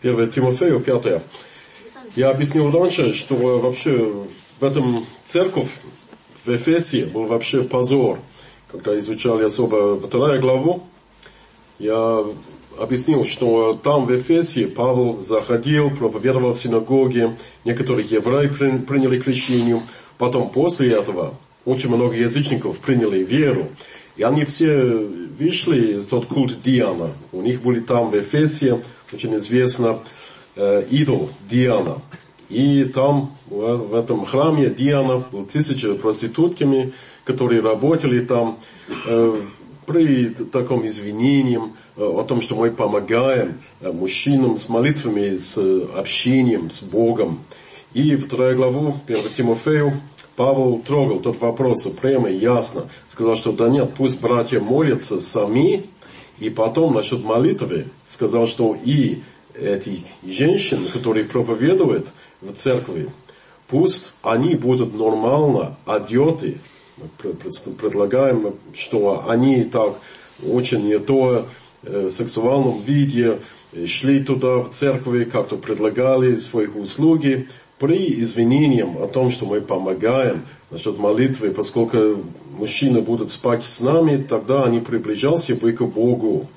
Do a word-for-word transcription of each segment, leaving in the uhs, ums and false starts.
первое Тимофею, пятое. Я объяснил раньше, что вообще в этом церковь в Эфесе был вообще позор. Когда изучали особо вторую главу, я объяснил, что там в Эфесе Павел заходил, проповедовал в синагоге, некоторые евреи приняли крещение, потом после этого очень много язычников приняли веру. И они все вышли из тот культ Диана. У них были там в Эфесе, очень известно, э, идол Диана. И там, в этом храме Диана, был тысячи проститутками, которые работали там, э, при таком извинении э, о том, что мы помогаем э, мужчинам с молитвами, с общением с Богом. И вторую главу, первое Тимофею, Павел трогал тот вопрос прямо и ясно. Сказал, что да нет, пусть братья молятся сами. И потом насчет молитвы сказал, что и эти женщины, которые проповедуют в церкви, пусть они будут нормально одеты. Мы предлагаем, что они так очень не то в сексуальном виде шли туда в церкви, как-то предлагали свои услуги. При извинении о том, что мы помогаем насчет молитвы, поскольку мужчины будут спать с нами, тогда они приближаются бы к Богу.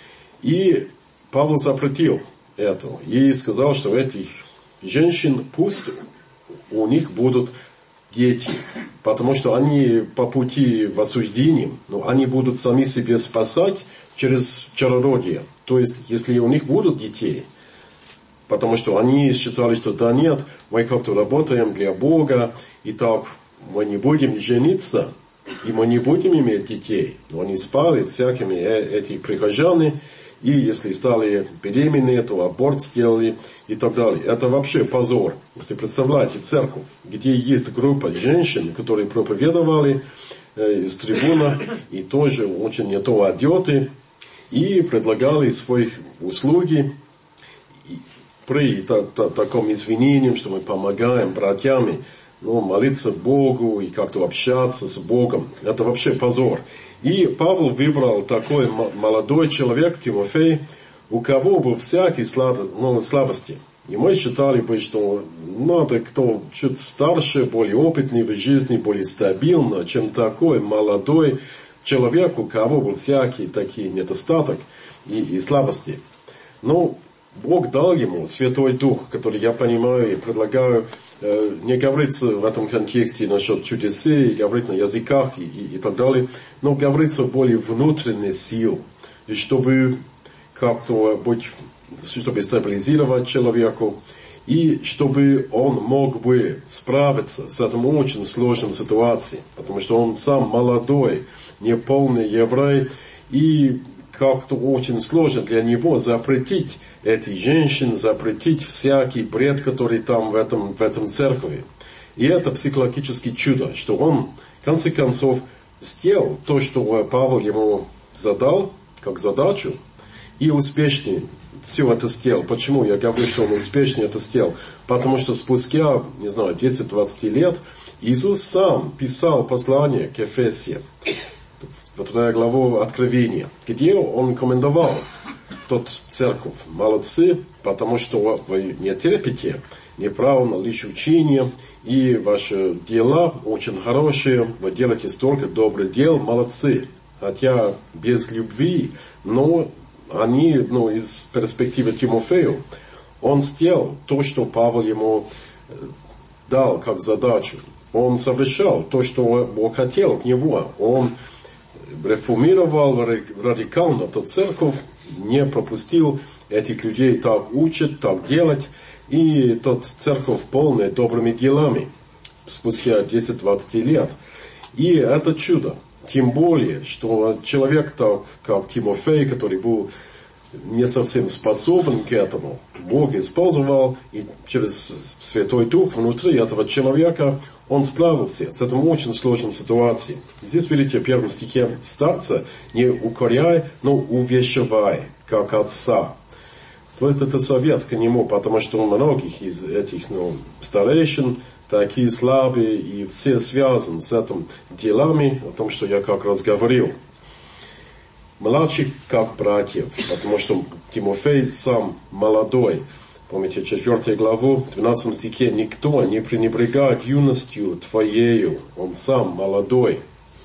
И Павел запретил это. И сказал, что этих женщин, пусть у них будут дети. Потому что они по пути в осуждении, но они будут сами себя спасать через чародие. То есть, если у них будут детей, потому что они считали, что да нет, мы как-то работаем для Бога, и так мы не будем жениться, и мы не будем иметь детей. Но они спали всякими эти прихожане, и если стали беременны, то аборт сделали и так далее. Это вообще позор. Если представляете церковь, где есть группа женщин, которые проповедовали э, из трибуна, и тоже очень не то одеты, и предлагали свои услуги, при та, та, таком извинении, что мы помогаем братьям, ну, молиться Богу и как-то общаться с Богом. Это вообще позор. И Павел выбрал такой молодой человек, Тимофей, у кого был всякие слаб, ну, слабости. И мы считали бы, что надо кто чуть старше, более опытный в жизни, более стабильно, чем такой молодой человек, у кого был всякие такие недостатки и, и слабости. Ну, Бог дал ему Святой Дух, который, я понимаю и предлагаю э, не говориться в этом контексте насчет чудесей, говорить на языках и, и, и так далее, но говорится более внутренней сил, и чтобы как-то быть, чтобы стабилизировать человеку, и чтобы он мог бы справиться с этой очень сложной ситуацией, потому что он сам молодой, неполный еврей, и как-то очень сложно для него запретить этих женщин, запретить всякий бред, который там в этом, в этом церкви. И это психологическое чудо, что он, в конце концов, сделал то, что Павел ему задал, как задачу, и успешнее все это сделал. Почему я говорю, что он успешнее это сделал? Потому что спустя, не знаю, десять-двадцать лет, Иисус сам писал послание к Ефесиям. Вторая глава Откровения, где он комментовал тот церковь. Молодцы, потому что вы не терпите неправильно лишь учение, и ваши дела очень хорошие, вы делаете столько добрых дел, молодцы. Хотя без любви, но они, ну, из перспективы Тимофею, он сделал то, что Павел ему дал как задачу. Он совершал то, что Бог хотел от него. Он реформировал радикально эту церковь, не пропустил этих людей так учат, так делать. И тот церковь полная добрыми делами спустя десять-двадцать лет. И это чудо. Тем более, что человек, так как Тимофей, который был не совсем способен к этому, Бог использовал, и через Святой Дух внутри этого человека он справился с этой очень сложной ситуацией. Здесь, видите, в первом стихе старца не укоряй, но увещевай, как отца. То есть это совет к нему, потому что у многих из этих, ну, старейшин такие слабые, и все связаны с этим делами, о том, что я как раз говорил. Младших как братьев, потому что Тимофей сам молодой. помните, четвёртую главу, в двенадцатом стихе, «Никто не пренебрегает юностью твоею, он сам молодой».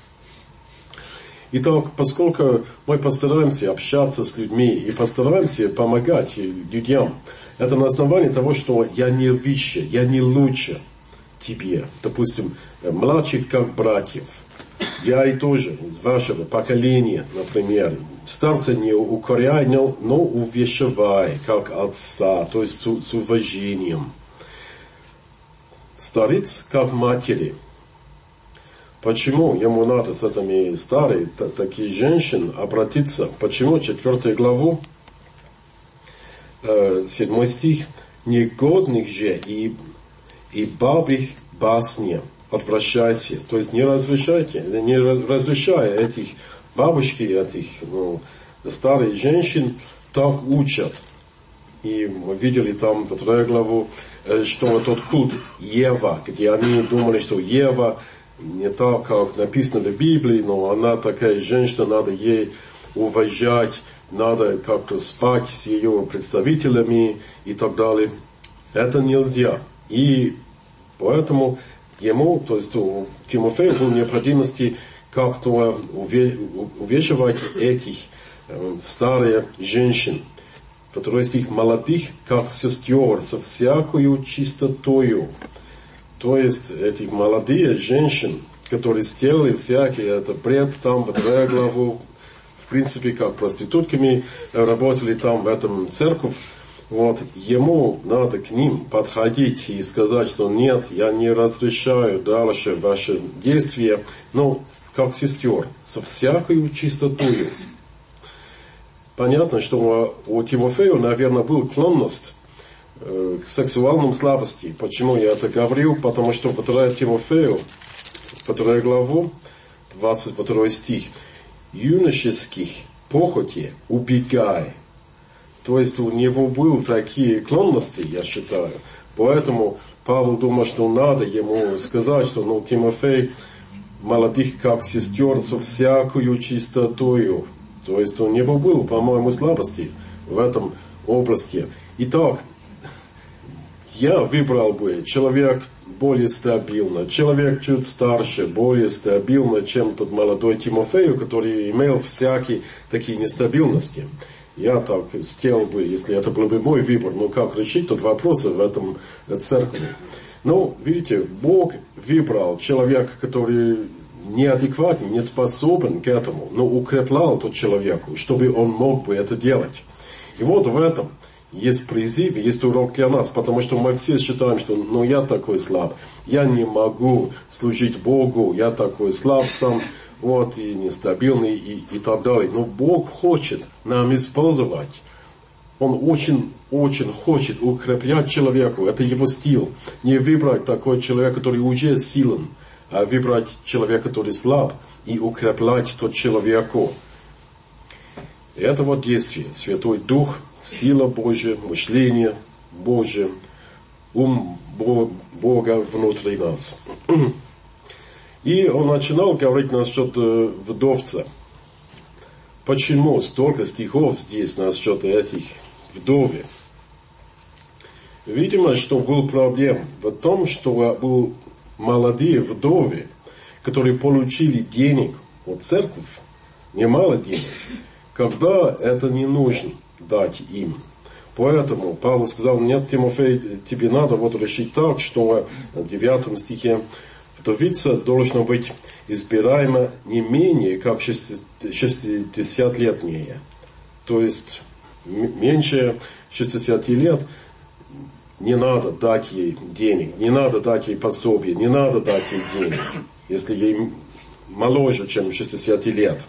Итак, поскольку мы постараемся общаться с людьми и постараемся помогать людям, это на основании того, что я не выше, я не лучше тебе. Допустим, младших как братьев. Я и тоже из вашего поколения, например. Старца не укоряй, но, но увещевай, как отца, то есть с, с уважением. Старец как матери. Почему ему надо с этими старыми, такие женщин, обратиться? Почему? Четвертую главу, э, седьмой стих. «Негодных же и, и бабьих басни отвращайся». То есть не разрешайте, не разрешая этих бабушки, этих ну, старых женщин, так учат. И мы видели там, во второй главу, что тот культ Ева, где они думали, что Ева не так, как написано в Библии, но она такая женщина, надо ей уважать, надо как-то спать с ее представителями и так далее. Это нельзя. И поэтому ему, то есть у Тимофея было необходимости как-то увещевать этих э, старых женщин, которые стих молодых, как сестер, со всякою чистотою. То есть эти молодые женщины, которые сделали всякие, это бред там, во вторую главу, в принципе, как проститутками работали там в этом церковь, вот, ему надо к ним подходить и сказать, что нет, я не разрешаю дальше ваши действия, но как сестер, со всякой чистотою. Понятно, что у Тимофея, наверное, была склонность к сексуальным слабости. Почему я это говорю? Потому что во вторую Тимофею, во вторую главу, двадцать второй стих, «Юношеских похоти убегай». То есть у него были такие склонности, я считаю. Поэтому Павел думал, что надо ему сказать, что ну, Тимофей молодых как сестер со всякою чистотою. То есть у него было, по-моему, слабости в этом области. Итак, я выбрал бы человек более стабильный, человек чуть старше, более стабильный, чем тот молодой Тимофей, который имел всякие такие нестабильности. Я так сделал бы, если это был бы мой выбор, но как решить тот вопрос в этом церкви. Ну, видите, Бог выбрал человека, который неадекватный, не способен к этому, но укреплял тот человеку, чтобы он мог бы это делать. И вот в этом есть призыв, есть урок для нас, потому что мы все считаем, что ну я такой слаб, я не могу служить Богу, я такой слаб сам, вот, и нестабильный, и, и так далее. Но Бог хочет нам использовать. Он очень, очень хочет укреплять человеку, это его стиль. Не выбрать такой человек, который уже силен, а выбрать человека, который слаб, и укреплять тот человеку. Это вот действие. Святой Дух, сила Божья, мышление Божье, ум Бога внутри нас. И он начинал говорить насчет вдовца. Почему столько стихов здесь насчет этих вдове? Видимо, что был проблем в том, что был молодые вдовы, которые получили денег от церкви, немало денег, когда это не нужно дать им. Поэтому Павел сказал, нет, Тимофей, тебе надо вот решить так, что в девятом стихе вдовица должна быть избираема не менее как шестидесятилетняя. То есть меньше шестидесяти лет не надо дать ей денег, не надо дать ей пособие, не надо дать ей денег, если ей моложе, чем шестьдесят лет.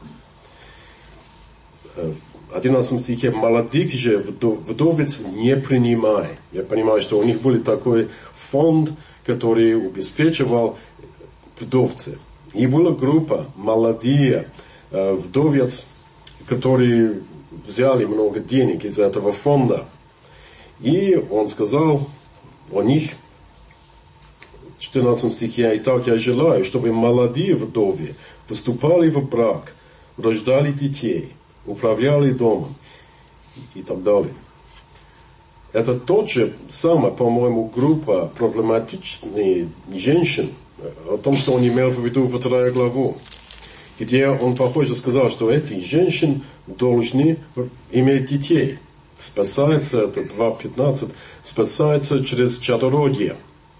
В одиннадцатом стихе молодых же вдовиц не принимай. Я понимаю, что у них был такой фонд, который обеспечивал вдовцы. И была группа молодые вдовец, которые взяли много денег из этого фонда. И он сказал о них в четырнадцатом стихе: «Итак, я желаю, чтобы молодые вдовы вступали в брак, рождали детей, управляли домом» и так далее. это тот же самая, по-моему, группа проблематичных женщин, о том, что он имел в виду во вторую главу, где он, похоже, сказал, что эти женщины должны иметь детей. Спасается, это два пятнадцать, спасается через чадородие.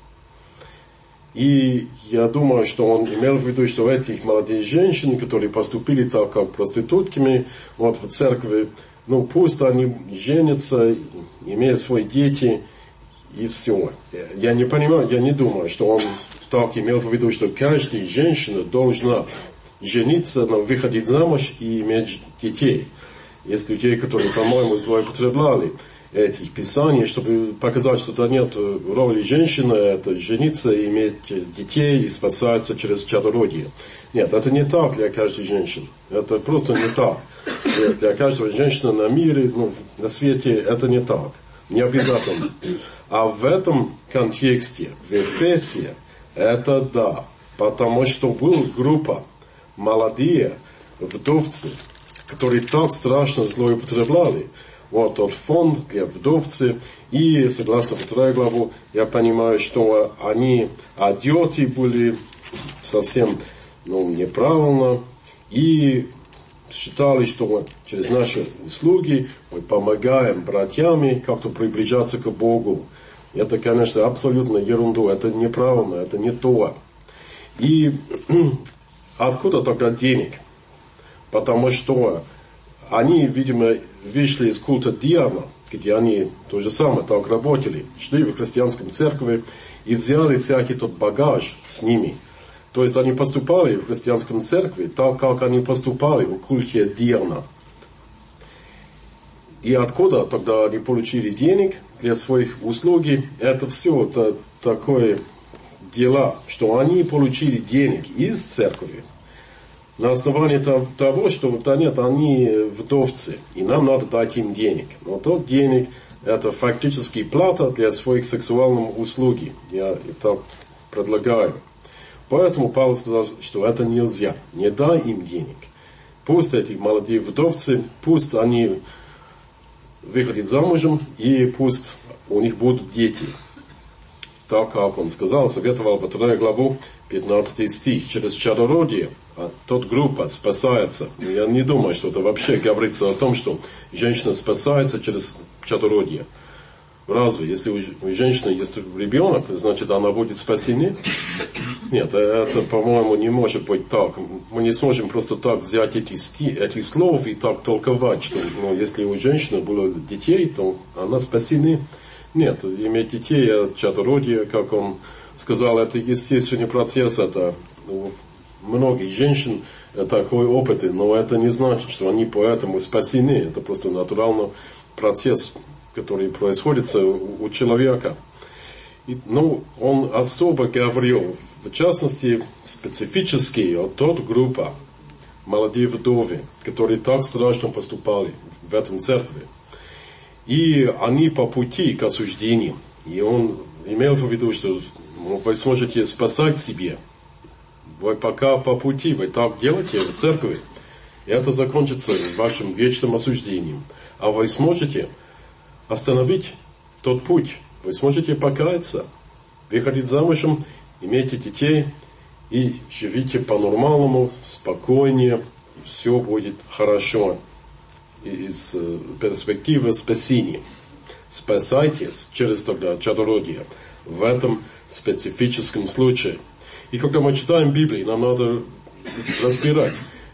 И я думаю, что он имел в виду, что этих молодых женщин, которые поступили так, как проститутками, вот в церкви, ну пусть они женятся, имеют свои дети, и все. Я не понимаю, я не думаю, что он так имел в виду, что каждая женщина должна жениться, но выходить замуж и иметь детей. Есть людей, которые, по-моему, злоупотребляли этих писаний, чтобы показать, что это нет роли женщины, это жениться, иметь детей и спасаться через чадородие. Нет, это не так для каждой женщины. Это просто не так. Для каждой женщины на мире, ну, на свете, это не так. Не обязательно. А в этом контексте, в Эфесе, это да. Потому что была группа молодые вдовцы, которые так страшно злоупотребляли. Вот тот фонд для вдовцы. И, согласно второй главу, я понимаю, что они одеты были совсем ну, неправильно. И считали, что через наши услуги мы помогаем братьям как-то приближаться к Богу. Это, конечно, абсолютно ерунда. Это неправильно, это не то. И откуда тогда денег? Потому что они, видимо, вышли из культа Диана, где они то же самое так работали, шли в христианской церкви и взяли всякий тот багаж с ними. То есть они поступали в христианской церкви так, как они поступали в культе Диана. И откуда тогда они получили денег для своих услуг? Это все это такое дела, что они получили денег из церкви. На основании того, что да нет, они вдовцы, и нам надо дать им денег. Но тот денег, это фактически плата для своих сексуальных услуг. Я это предлагаю. Поэтому Павел сказал, что это нельзя. Не дай им денег. Пусть эти молодые вдовцы, пусть они выходят замужем, и пусть у них будут дети. Так, как он сказал, советовал во вторую главу, пятнадцатый стих, через чадородие, а тот группа спасается. Я не думаю, что это вообще говорится о том, что женщина спасается через чадородие. Разве, если у женщины есть ребенок, значит, она будет спасена? Нет, это, по-моему, не может быть так. Мы не сможем просто так взять эти, сти, эти слов и так толковать, что ну, если у женщины было детей, то она спасена. Нет, иметь детей от чадородия, как он сказал, это естественный процесс, это у многих женщин такой опыт, но это не значит, что они поэтому спасены. Это просто натуральный процесс, который происходит у человека. И, ну, он особо говорил, в частности, специфически о той группе молодые вдовы, которые так страшно поступали в этом церкви. И они по пути к осуждению. И он имел в виду, что вы сможете спасать себе. Вы пока по пути, вы так делаете в церкви. И это закончится вашим вечным осуждением. А вы сможете остановить тот путь. Вы сможете покаяться, выходить замужем, имейте детей и живите по-нормальному, спокойнее. Все будет хорошо. Из перспективы спасения. Спасайтесь через тогда чадородие в этом специфическом случае. И когда мы читаем Библию, нам надо разбирать,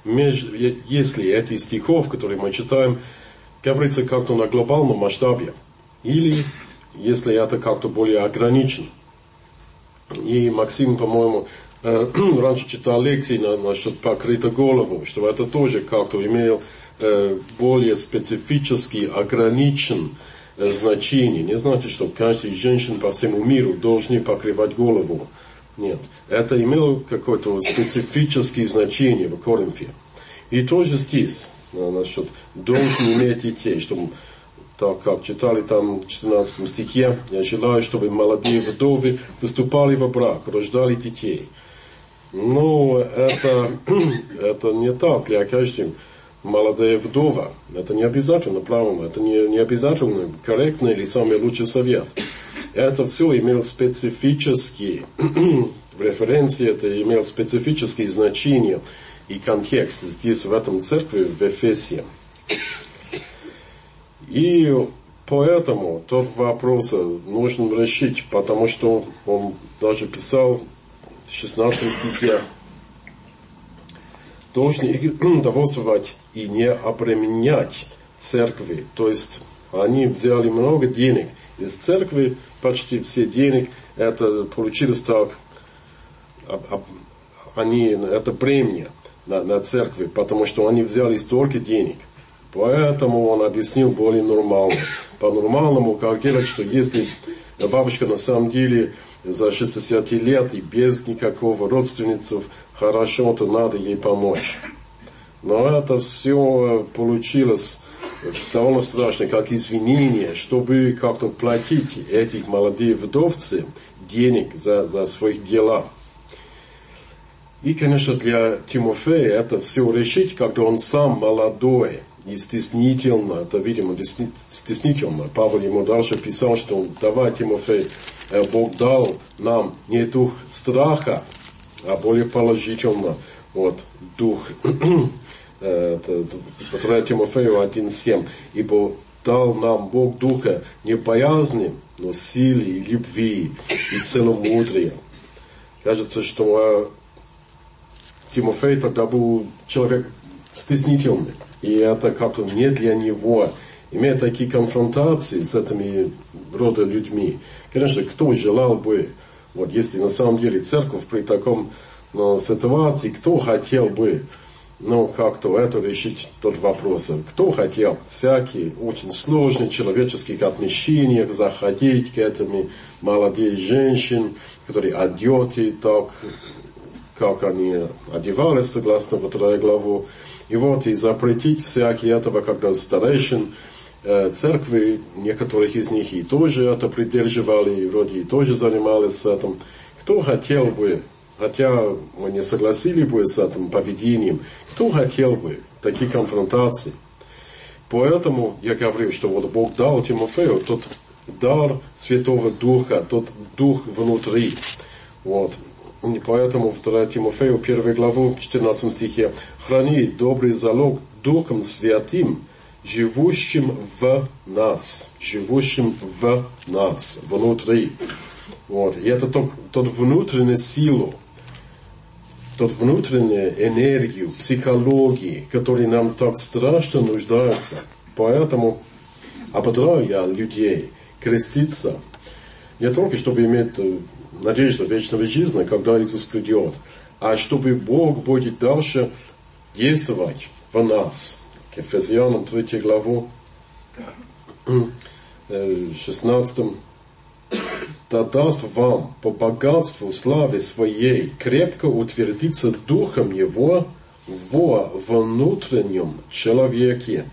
если эти стихов, которые мы читаем, говорится как-то на глобальном масштабе, или если это как-то более ограничено. И Максим, по-моему, раньше читал лекции насчет покрытой голову, что это тоже как-то имело более специфически ограничен значение. Не значит, что каждая женщина по всему миру должны покрывать голову. Нет. Это имело какое-то специфическое значение в Коринфе. И тоже здесь, насчет должен иметь детей, чтобы, так как читали там в четырнадцатом стихе, я желаю, чтобы молодые вдовы вступали в брак, рождали детей. Но это, это не так для каждого. молодая вдова. Это не обязательно правильно, это не, не обязательно корректно или самый лучший совет. Это все имело специфические, в референции это имело специфические значения и контекст здесь, в этом церкви, в Эфесе. И поэтому тот вопрос нужно решить, потому что он даже писал в шестнадцатом стихе: должны их довольствовать и не обременять церкви. То есть они взяли много денег из церкви, почти все денег, это получилось так, они, это бремя на, на церкви, потому что они взяли столько денег. Поэтому он объяснил более нормально. По-нормальному, как делать, что если бабушка на самом деле за шестьдесят лет и без никакого родственницев, хорошо, то надо ей помочь. Но это все получилось довольно страшно, как извинение, чтобы как-то платить этих молодых вдовцев денег за, за свои дела. И, конечно, для Тимофея это все решить, когда он сам молодой и стеснительно, это, видимо, стеснительно. Павел ему дальше писал, что давай, Тимофей, Бог дал нам не дух страха, а более положительно, вот, дух, второе Тимофею один семь, ибо дал нам Бог духа не боязни, но силы и любви и целомудрия. Кажется, что Тимофей тогда был человек стеснительный, и это как-то не для него. Имея такие конфронтации с этими рода людьми, конечно, кто желал бы, вот если на самом деле церковь при таком ну, ситуации, кто хотел бы, ну, как-то это решить, тот вопрос, кто хотел всякие очень сложные человеческих отношениях заходить к этим молодым женщинам, которые одеты так, как они одевались, согласно второй главу. И вот, и запретить всякие этого, когда старейшин э, церкви, некоторых из них и тоже это придерживали, и вроде и тоже занимались этим. Кто хотел бы, хотя мы не согласились бы с этим поведением, кто хотел бы такие конфронтации? Поэтому я говорю, что вот Бог дал Тимофею тот дар Святого Духа, тот Дух внутри. Вот. И поэтому второе Тимофею, первую главу, в четырнадцатом стихе: «Храни добрый залог Духом Святым, живущим в нас». Живущим в нас, внутри. Вот. И это тот, тот внутреннюю силу, тот внутреннюю энергию, психологии, которой нам так страшно нуждается. Поэтому ободряю я людей креститься не только, чтобы иметь надежду вечной жизни, когда Иисус придет, а чтобы Бог будет дальше действовать в нас. К Ефесянам третью главу, шестнадцатом. «Да даст вам по богатству славы своей крепко утвердиться Духом Его во внутреннем человеке,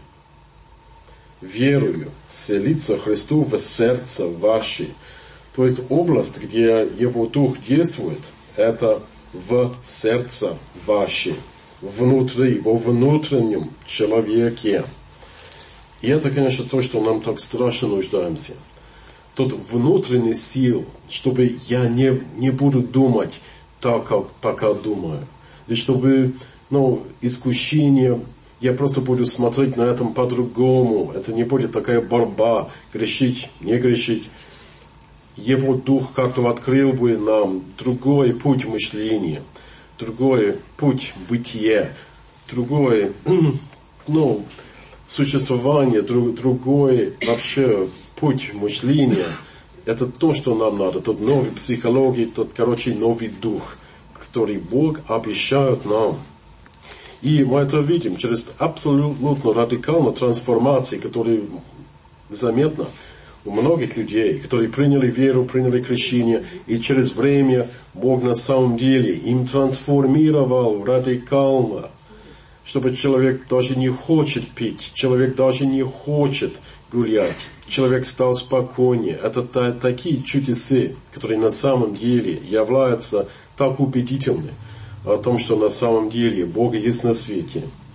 верую вселиться Христу в сердце ваше». То есть область, где Его Дух действует, это в сердце ваше, внутри, во внутреннем человеке. И это, конечно, то, что нам так страшно нуждаемся. Тот внутренний сил, чтобы я не, не буду думать так, как пока думаю. И чтобы, ну, искушение, я просто буду смотреть на это по-другому. Это не будет такая борьба, грешить, не грешить. Его Дух как-то открыл бы нам другой путь мышления, другой путь бытия, другое, ну, существование, друг, другой вообще путь мышления. Это то, что нам надо, тот новый психология, тот, короче, новый дух, который Бог обещает нам. И мы это видим через абсолютно радикальную трансформацию, которая заметна у многих людей, которые приняли веру, приняли крещение, и через время Бог на самом деле им трансформировал радикально, чтобы человек даже не хочет пить, человек даже не хочет гулять, человек стал спокойнее. Это та, такие чудеса, которые на самом деле являются так убедительны о том, что на самом деле Бог есть на свете.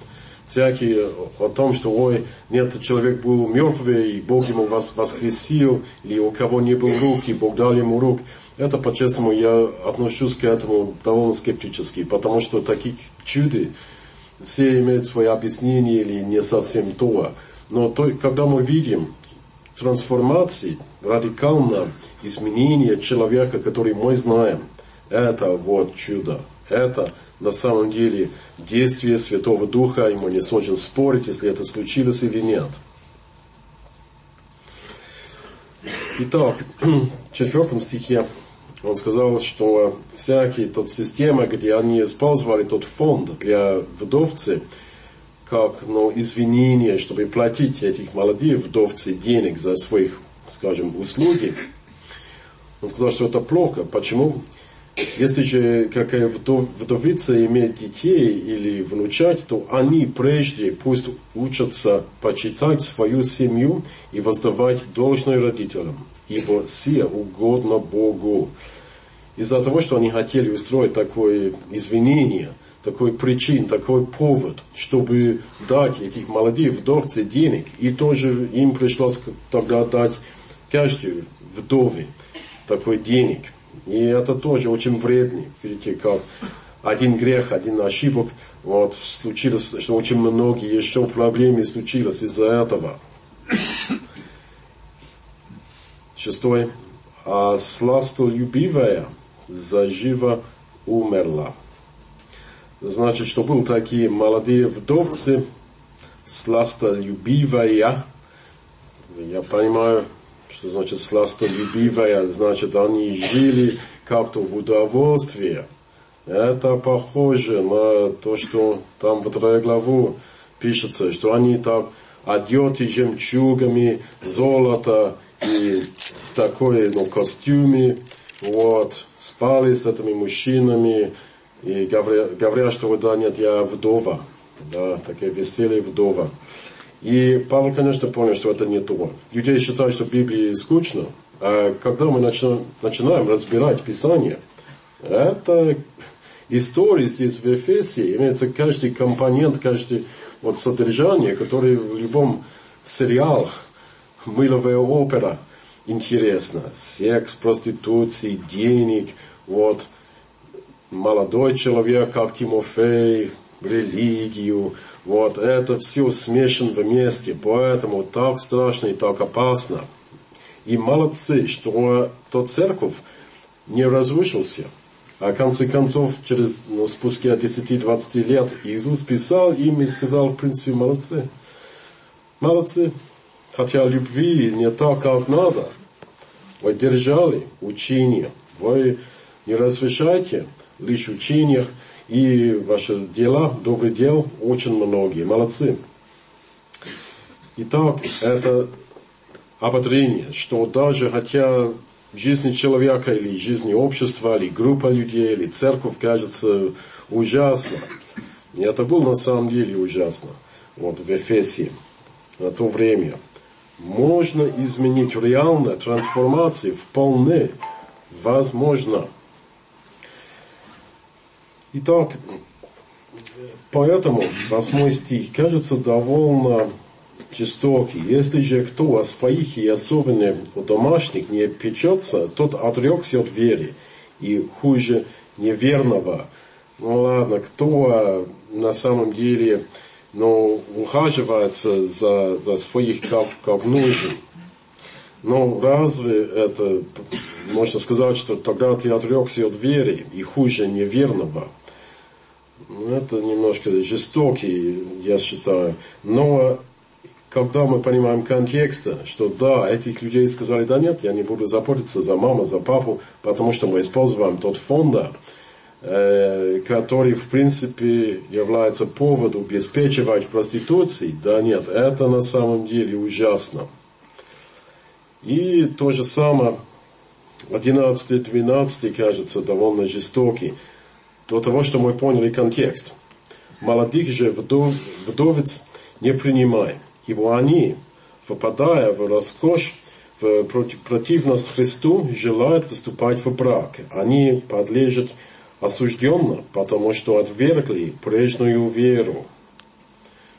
всякие о том, что, ой, нет, человек был мертвый, и Бог ему воскресил, или у кого не было рук, и Бог дал ему рук. Это, по-честному, я отношусь к этому довольно скептически, потому что таких чудес все имеют свои объяснения или не совсем то. Но то, когда мы видим трансформации, радикальное изменение человека, который мы знаем, это вот чудо. Это на самом деле действие Святого Духа, и мы не сможем спорить, если это случилось или нет. Итак, в четвертом стихе он сказал, что всякие тот системы, где они использовали тот фонд для вдовцы, как ну, извинение, чтобы платить этих молодых вдовцы денег за своих, скажем, услуги. Он сказал, что это плохо. Почему? Если же какая вдовица имеет детей или внучат, то они прежде пусть учатся почитать свою семью и воздавать должное родителям, ибо сие угодно Богу. Из-за того, что они хотели устроить такое извинение, такой причин, такой повод, чтобы дать этих молодых вдовцы денег, и тоже им пришлось тогда дать каждой вдове такой денег. И это тоже очень вредно. Видите, как один грех, один ошибок, вот, случилось, что очень многие еще проблемы случилось из-за этого. Шестое. А сластолюбивая заживо умерла. Значит, что были такие молодые вдовцы, сластолюбивая. Я понимаю, что значит сластолюбивая, значит, они жили как-то в удовольствии. Это похоже на то, что там во второй главе пишется, что они так одеты жемчугами, золото и такой, ну, костюме, вот, спали с этими мужчинами, и говорят, говорят, что да, нет, я вдова, да, такая веселая вдова. И Павел, конечно, понял, что это не то. Люди считают, что Библия скучна, а когда мы начинаем, начинаем разбирать Писание, это история здесь в Ефесе, имеется каждый компонент, каждое вот содержание, которое в любом сериале, мыловая опера, интересно. Секс, проституция, денег, вот, молодой человек, как Тимофей, религию, вот, это все смешано вместе, поэтому так страшно и так опасно. И молодцы, что тот церковь не разрушился. А в конце концов, через, ну, спустя десять-двадцать лет, Иисус писал им и сказал, в принципе, молодцы. Молодцы. Хотя любви не так, как надо. Вы держали учение. Вы не разрешайте лишь учениях. И ваши дела, добрые дела, очень многие. Молодцы. Итак, это ободрение, что даже хотя в жизни человека, или в жизни общества, или группа людей, или церковь кажется ужасно. И это было на самом деле ужасно. Вот в Ефесе на то время. Можно изменить реально, трансформации вполне возможно. Итак, поэтому восьмой стих кажется довольно жестокий. Если же кто о своих и особенно о домашних не печется, тот отрекся от веры и хуже неверного. Ну ладно, кто на самом деле, ну, ухаживается за, за своих как, как нужен. Но разве это, можно сказать, что тогда ты отрекся от веры и хуже неверного? Это немножко жестокий, я считаю. Но когда мы понимаем контекст, что да, этих людей сказали, да нет, я не буду заботиться за маму, за папу, потому что мы используем тот фонд, э, который в принципе является поводом обеспечивать проституцией. Да нет, это на самом деле ужасно. И то же самое, одиннадцатый-двенадцатый, кажется, довольно жестокий. До того, что мы поняли контекст. Молодых же вдов, вдовиц не принимай, ибо они, впадая в роскошь, в противность Христу, желают вступать в брак. Они подлежат осужденно, потому что отвергли прежнюю веру.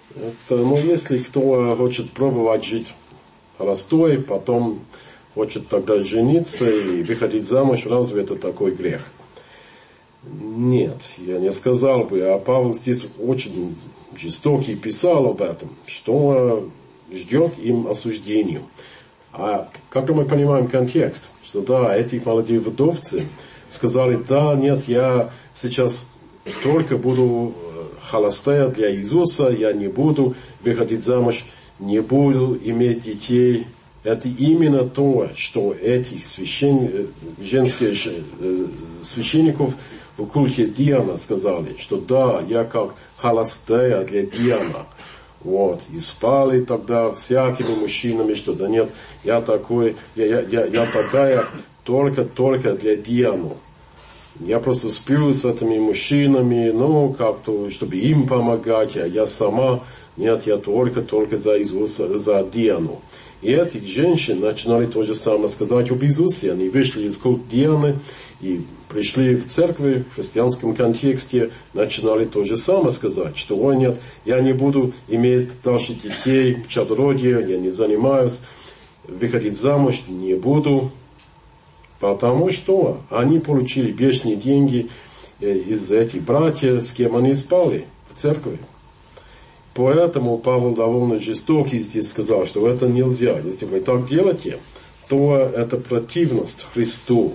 Это, ну, если кто хочет пробовать жить холостой, потом хочет тогда жениться и выходить замуж, разве это такой грех? Нет, я не сказал бы. А Павел здесь очень жестокий писал об этом, что ждет им осуждению. А как мы понимаем контекст? Что да, эти молодые вдовцы сказали, да, нет, я сейчас только буду холостая для Иисуса, я не буду выходить замуж, не буду иметь детей. Это именно то, что этих священ... женских священников в культе Диана сказали, что да, я как холостая для Диана. Вот. И спали тогда всякими мужчинами, что да нет, я такой, я, я, я такая только-только для Диану. Я просто сплю с этими мужчинами, ну, как-то, чтобы им помогать, а я сама, нет, я только-только за Иисуса, за Диану. И эти женщины начинали то же самое сказать об Иисусе. Они вышли из культа Дианы и пришли в церковь в христианском контексте, начинали то же самое сказать, что, ой, нет, я не буду иметь дальше детей, чадородие, я не занимаюсь, выходить замуж не буду. Потому что они получили бешеные деньги из этих братьев, с кем они спали в церкви. Поэтому Павел довольно жестокий здесь сказал, что это нельзя. Если вы так делаете, то это противность Христу.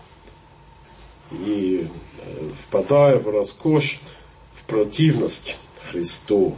И впадая в роскошь, в противность Христу,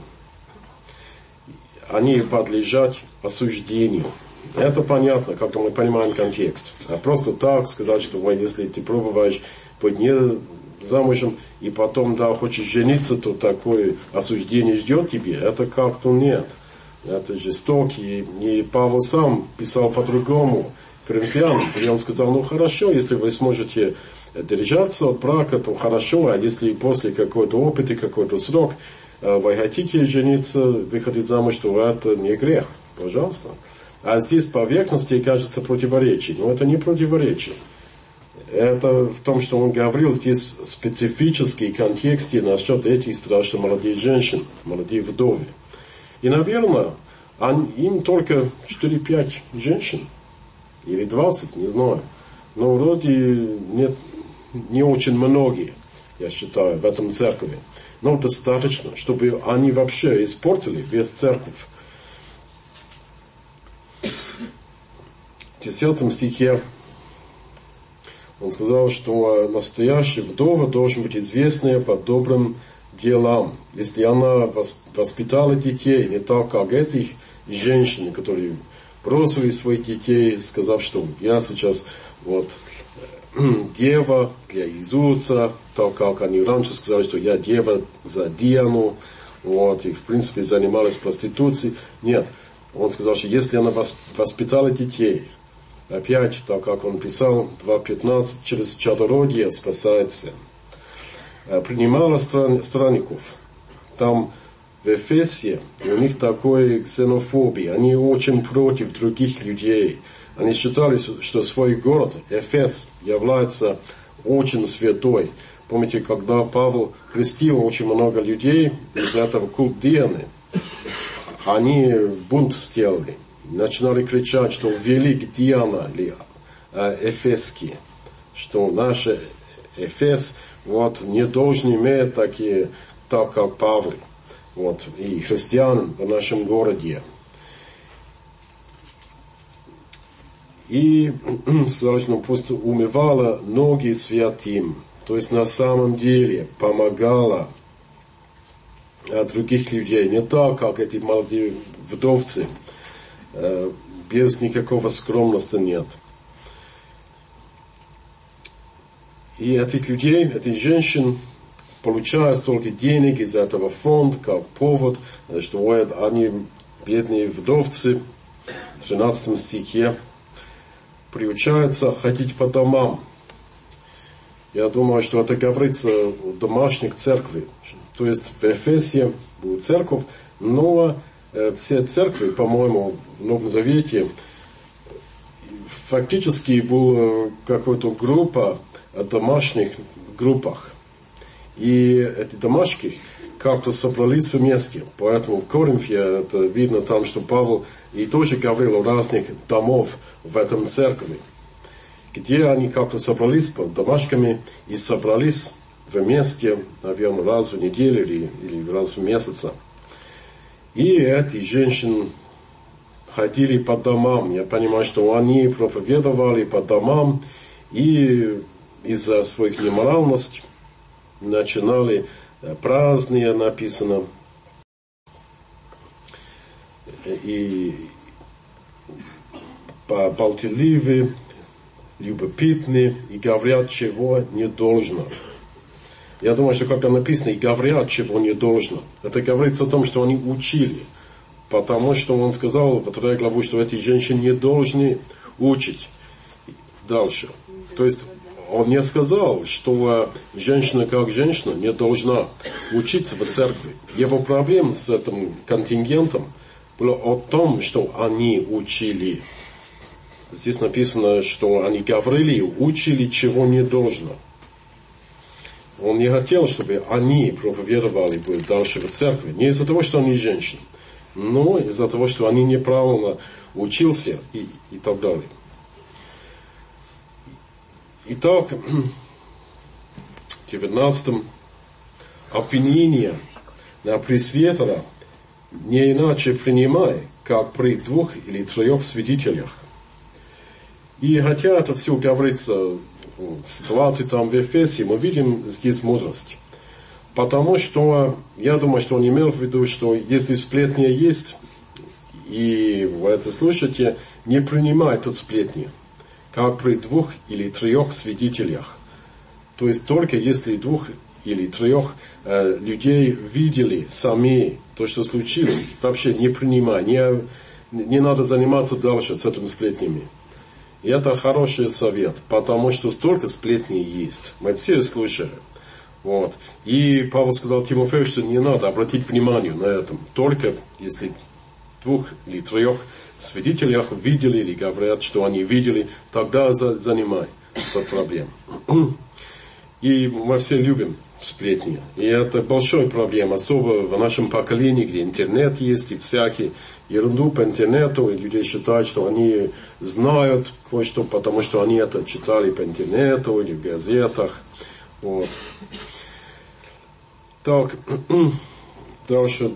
они подлежат осуждению. Это понятно, как мы понимаем контекст. А просто так сказать, что ой, если ты пробуешь быть не замужем и потом да, хочешь жениться, то такое осуждение ждет тебе. Это как-то нет. Это жестоко. И, и Павел сам писал по-другому Коринфянам. И он сказал, ну хорошо, если вы сможете держаться от брака, то хорошо. А если после какой-то опыта, какой-то срок вы хотите жениться, выходить замуж, то это не грех. Пожалуйста. А здесь по поверхности кажется противоречие. Но это не противоречие. Это в том, что он говорил здесь специфический контекст насчет этих страшно молодых женщин, молодых вдовы. И, наверное, им только четыре-пять женщин. Или двадцать, не знаю. Но вроде нет, не очень многие, я считаю, в этом церкви. Но достаточно, чтобы они вообще испортили весь церковь. В десятом стихе он сказал, что настоящая вдова должен быть известная по добрым делам. Если она воспитала детей, не так, как эти женщины, которые бросили своих детей, сказав, что я сейчас вот дева для Иисуса, так как они раньше сказали, что я дева за Диану, вот, и в принципе занималась проституцией. Нет, он сказал, что если она воспитала детей, опять, так как он писал, два пятнадцать, через чадородие спасается. Принимала стран, странников. Там в Эфесе у них такой ксенофобия. Они очень против других людей. Они считали, что свой город, Эфес, является очень святой. Помните, когда Павел крестил очень много людей из этого культа Дианы, они бунт сделали. Начинали кричать, что велик Диана или Эфески, что наш Эфес вот, не должен иметь такие, так как Павел, вот, и христиан в нашем городе. И, срочно, пусть умывала ноги святым, то есть на самом деле помогала других людей, не так, как эти молодые вдовцы. Без никакого скромности нет. И этих людей, этих женщин, получают столько денег из этого фонда, как повод, что они, бедные вдовцы, в тринадцатом стихе, приучаются ходить по домам. Я думаю, что это говорится о домашних церкви. То есть в Эфесе была церковь, но все церкви, по-моему, в Новом Завете, фактически была какая-то группа о домашних группах. И эти домашки как-то собрались вместе. Поэтому в Коринфе это видно там, что Павел и тоже говорил о разных домов в этом церкви, где они как-то собрались под домашками и собрались вместе, наверное, раз в неделю или, или раз в месяц. И эти женщины ходили по домам. Я понимаю, что они проповедовали по домам и из-за своих неморальностей начинали праздные, написано, и болтливые, любопытные, и говорят, чего не должно. Я думаю, что когда написано, и говорят, чего не должно, это говорится о том, что они учили. Потому что он сказал во второй главе, что эти женщины не должны учить дальше. То есть он не сказал, что женщина как женщина не должна учиться в церкви. Его проблема с этим контингентом была о том, что они учили. Здесь написано, что они говорили, учили, чего не должно. Он не хотел, чтобы они проповедовали дальше в церкви. Не из-за того, что они женщины, но из-за того, что они неправильно учился и, и так далее. Итак, в девятнадцатом обвинение на пресвитера не иначе принимай, как при двух или трех свидетелях. И хотя это все говорится в ситуации там в Эфесе, мы видим здесь мудрость. Потому что, я думаю, что он имел в виду, что если сплетни есть, и вы это слышите, не принимай тут сплетни, как при двух или трех свидетелях. То есть только если двух или трех э, людей видели сами то, что случилось, вообще не принимай, не, не надо заниматься дальше с этими сплетнями. И это хороший совет, потому что столько сплетней есть. Мы все слышали. Вот. И Павел сказал Тимофею, что не надо обратить внимание на это. Только если двух или трех свидетелях видели или говорят, что они видели, тогда за, занимай эту проблему. И мы все любим сплетни. И это большая проблема, особо в нашем поколении, где интернет есть и всякие ерунду по интернету, и люди считают, что они знают кое-что, потому что они это читали по интернету или в газетах. Вот. Так, дальше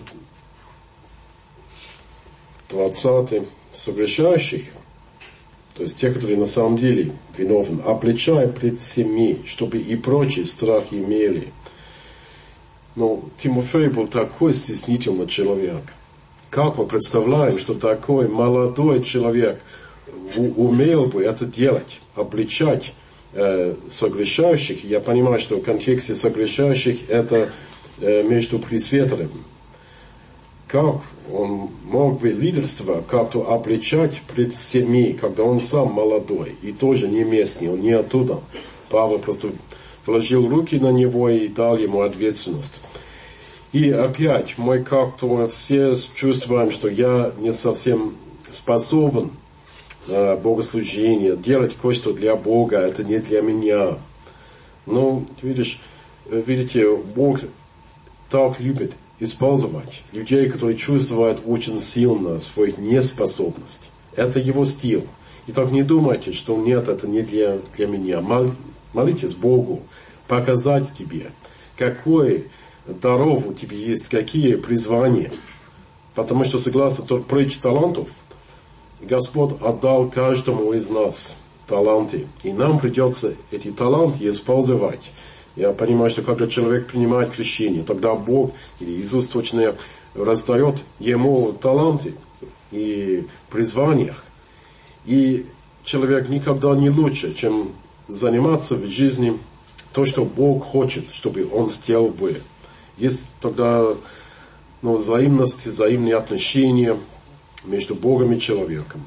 двадцатый. Согрешающих, то есть те, которые на самом деле виновны, обличая пред всеми, чтобы и прочие страхи имели. Но Тимофей был такой стеснительный человек. Как мы представляем, что такой молодой человек умел бы это делать, обличать э, согрешающих? Я понимаю, что в контексте согрешающих это э, между пресвитерами. Как он мог бы лидерство как-то обличать пред всеми, когда он сам молодой и тоже не местный, он не оттуда. Павел просто вложил руки на него и дал ему ответственность. И опять мы как-то все чувствуем, что я не совсем способен на богослужение, делать кое-что для Бога, это не для меня. Но, видишь, видите, Бог так любит использовать людей, которые чувствуют очень сильно свою неспособность. Это его стиль. И так не думайте, что нет, это не для, для меня. Мол, молитесь Богу, показать тебе, какой даров у тебя есть, какие призвания. Потому что согласно той притче талантов, Господь отдал каждому из нас таланты. И нам придется эти таланты использовать. Я понимаю, что когда человек принимает крещение, тогда Бог или Иисус точно раздает ему таланты и призвания. И человек никогда не лучше, чем заниматься в жизни то, что Бог хочет, чтобы он сделал бы. Есть тогда ну, взаимность, взаимные отношения между Богом и человеком.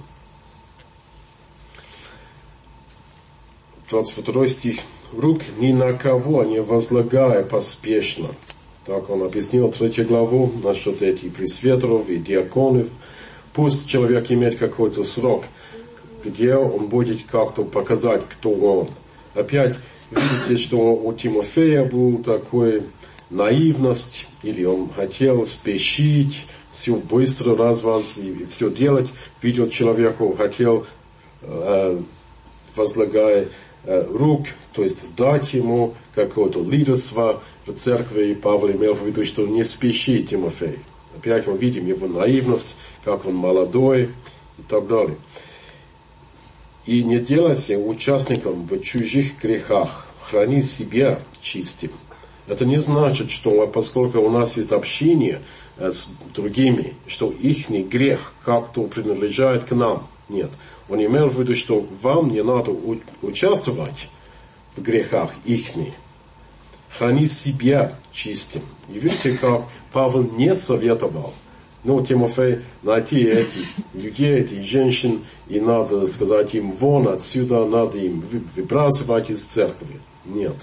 двадцать второй стих. Рук ни на кого не возлагая поспешно. Так он объяснил третью главу насчет этих пресвитеров и диаконов. Пусть человек имеет какой-то срок, где он будет как-то показать, кто он. Опять видите, что у Тимофея был такой наивность, или он хотел спешить, все быстро развиваться и все делать. Видел человеку, хотел, э, возлагая э, рук, то есть дать ему какое-то лидерство в церкви. И Павел имел в виду, что не спеши, Тимофей. Опять мы видим его наивность, как он молодой и так далее. И не делайся участником в чужих грехах, храни себя чистым. Это не значит, что поскольку у нас есть общение с другими, что ихний грех как-то принадлежит к нам. Нет. Он имел в виду, что вам не надо участвовать в грехах ихних. Храни себя чистым. И видите, как Павел не советовал. Ну, Тимофей, найти этих людей, этих женщин, и надо сказать им, вон отсюда, надо им выбрасывать из церкви. Нет.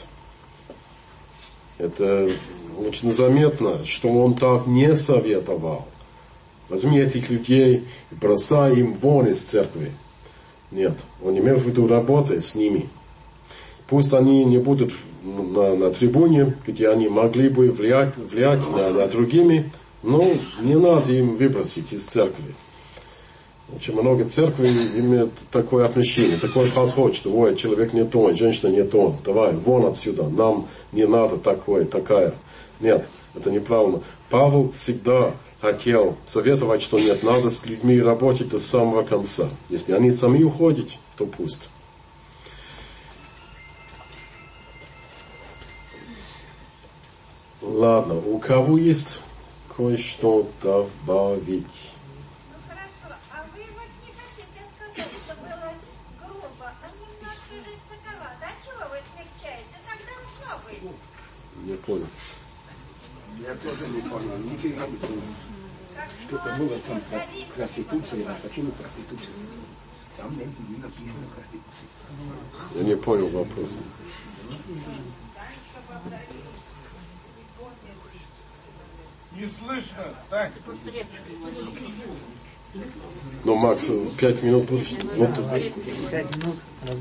Это очень заметно, что он так не советовал. Возьми этих людей и бросай им вон из церкви. Нет, он имел в виду работы с ними. Пусть они не будут на, на трибуне, где они могли бы влиять, влиять на, на другими, но не надо им выбросить из церкви. Очень много церквей имеют такое отношение, такой подход, что ой, человек не то, женщина не то, давай, вон отсюда, нам не надо такое, такая. Нет, это неправильно. Павел всегда хотел советовать, что нет, надо с людьми работать до самого конца. Если они сами уходят, то пусть. Ладно, у кого есть кое-что добавить? Не понял. Я тоже не понял. Нифига не понял. Что-то было там про проституцию, а почему проституция? Там не написано проституция. Я не понял вопроса. Не слышно, Сань. Ну, Макс, пять минут будешь? Вот тут. Пять минут.